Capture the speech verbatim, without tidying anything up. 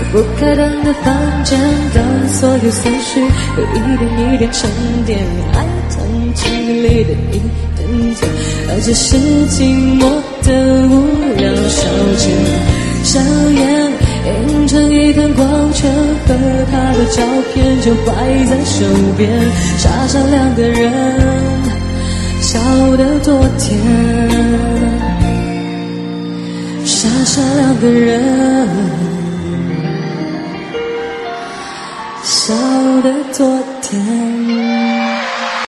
不开灯的房间，当所有思绪都一点一点沉淀，爱弹琴里的一点点，而这是寂寞的无聊消遣。香烟映成一根光圈，和他的照片就摆在手边，傻傻两个人笑得多甜，傻傻两个人笑得多甜。